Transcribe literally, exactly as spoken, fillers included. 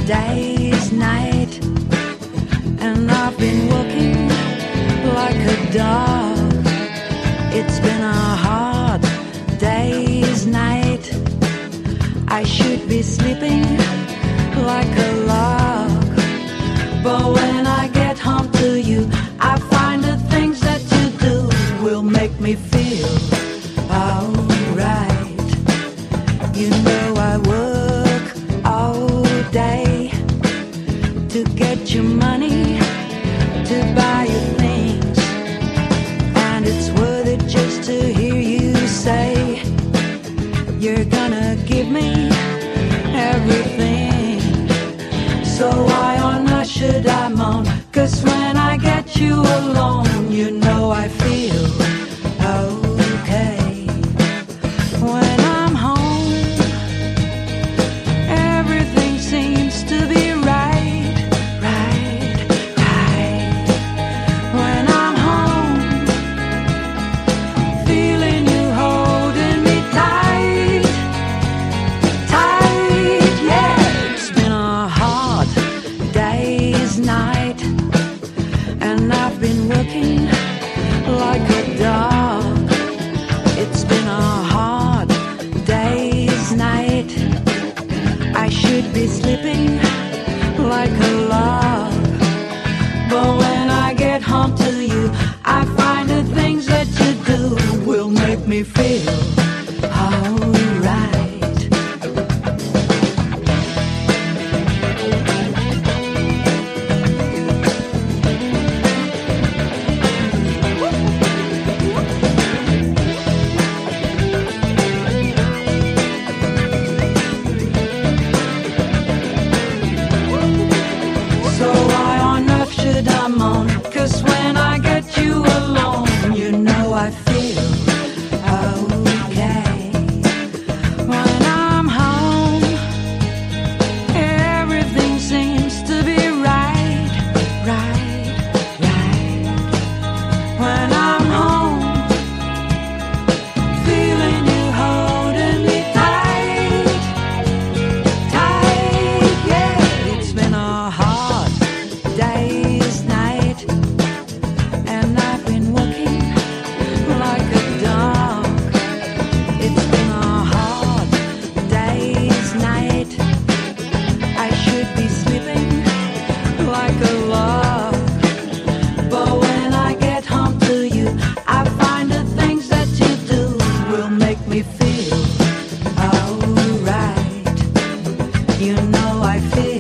day's night, and I've been working like a dog. It's been a hard day's night. I should be sleeping like a log, but when I get home to you, I find the things that you do will make me feel alright. You know I work all day to get your money, to buy you things, and it's worth it just to hear you say you're gonna give me everything. So why on earth should I moan? 'Cause when I get you alone, you know I feel okay. When I'm home, everything seems to be right, right, right. When I'm home, feeling you holding me tight, tight, yeah. It's been a hard day's night, and I've been working like a dog. It's been a hard day's night. I should be sleeping like a log, but when I get home to you, I find the things that you do will make me feel alright. So why on earth should I moan? 'Cause when I get you alone, you know I feel okay. When I'm home, everything seems to be right, right, right. When I'm home, feeling you holding me tight, tight, yeah. It's been a hard day's night, and I've been working like a dog. It's been a hard day's night. I should be sleeping like a log, but when I get home to you, I find the things that you do will make me feel alright. You know I feel